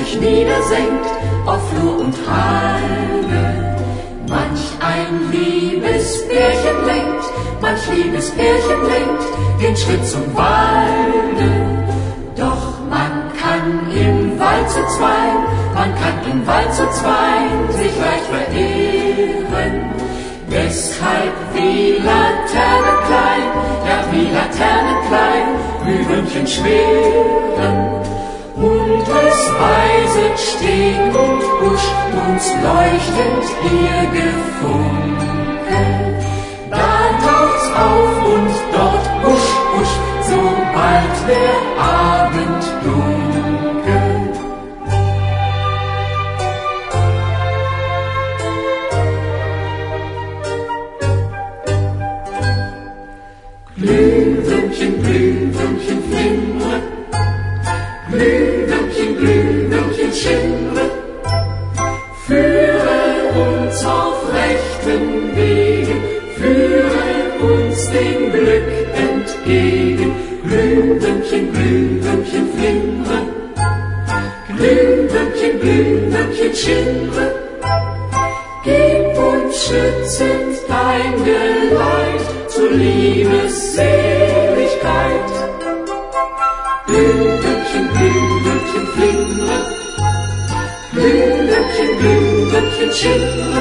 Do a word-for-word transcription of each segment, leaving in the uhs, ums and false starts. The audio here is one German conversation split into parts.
sich niedersenkt auf Flur und Halde. Manch ein liebes Pärchen lenkt, manch liebes Pärchen lenkt den Schritt zum Walde. Doch man kann im Wald zu zweien, man kann im Wald zu zweien sich leicht verehren. Deshalb wie Laternen klein, ja wie Laternen klein, Glühwürmchen schweren. Und es weiset Steg und Busch, uns leuchtend ihr Gefunke. Da taucht's auf und dort husch, husch, sobald der Abend dunkel. Glühwürmchen, Glühwürmchen flimmern, Glühwürmchen, Glühwürmchen schimmern, führe uns auf rechten Wegen, führe uns dem Glück entgegen. Glühwürmchen, Glühwürmchen flimmern, Glühwürmchen, Glühwürmchen schimmern, gib uns schützend dein Geleit zur Liebesseligkeit. Glühwürmchen, Glühwürmchen flimmern, Glühwürmchen, Glühwürmchen schimmern,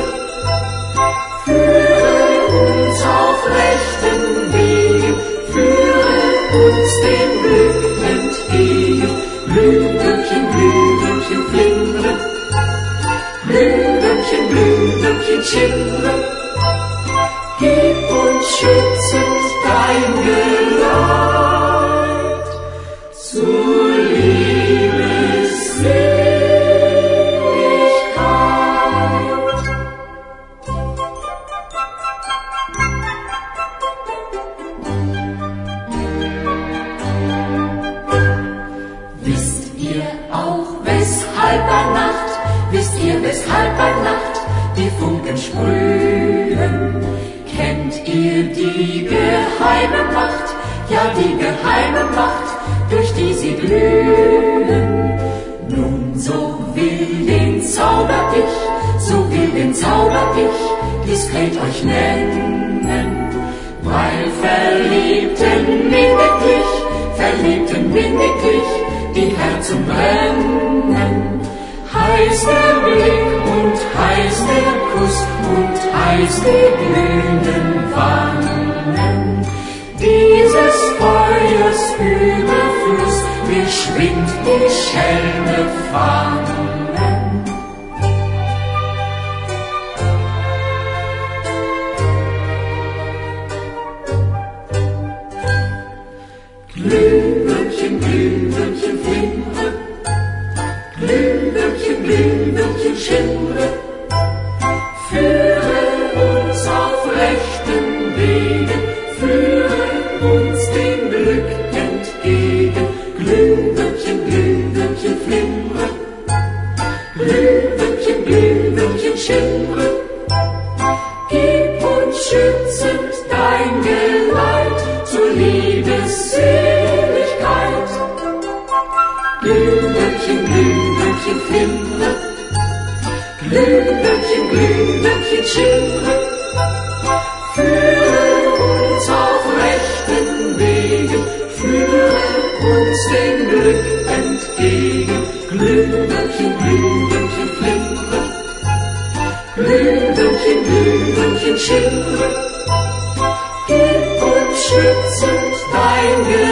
führe uns auf rechten Wegen, führe uns dem Glück entgegen. Glühwürmchen, Glühwürmchen flimmern, Glühwürmchen, Glühwürmchen schimmern, gib uns schützend dein Geleit zur Liebesseligkeit. Wisst ihr auch, weshalb bei Nacht, wisst ihr, weshalb bei Nacht die Funken sprühen? Kennt ihr die geheime Macht, ja die geheime Macht, durch die sie glühen? Nun, so will den Zauber ich, so will den Zauber ich diskret euch nennen, weil Verliebten minniglich, Verliebten minniglich die Herzen brennen. Heiß der Blick und heiß der Kuss und heiß die glühenden Wangen. Dieses Feuers Überfluss, mir schwingt die Schelme Fahnen. Glühwürmchen, Glühwürmchen flimmern, Glühwürmchen, Glühwürmchen schimmern, führe uns auf rechten Wegen, führe uns dem Glück entgegen. Glühwürmchen, Glühwürmchen flimmern, Glühwürmchen, Glühwürmchen schimmern, gib uns schützend dein Geleit zur Liebesseligkeit. Glühwürmchen, Glühwürmchen flimmern, Glühwürmchen, Glühwürmchen schimmern, führe uns auf rechten Wegen, führe uns dem Glück entgegen. Glühwürmchen, Glühwürmchen flimmern, Glühwürmchen, Glühwürmchen schimmern, gib uns schützend dein Geleit